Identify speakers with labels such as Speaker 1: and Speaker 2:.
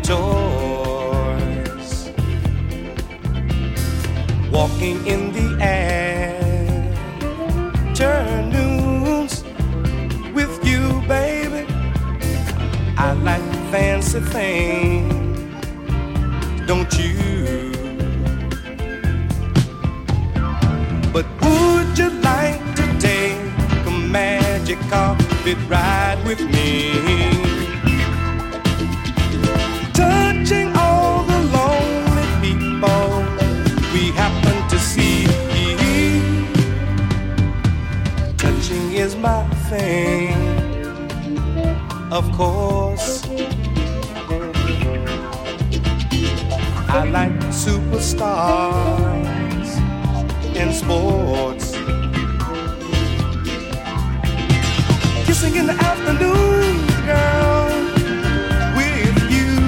Speaker 1: toys, walking in the afternoons with you, baby. I like fancy things, don't you? But would you like to take a magic carpet ride with me? Touching all the lonely people we happen to see. Touching is my thing, of course. I like superstars in sports, kissing in the afternoon.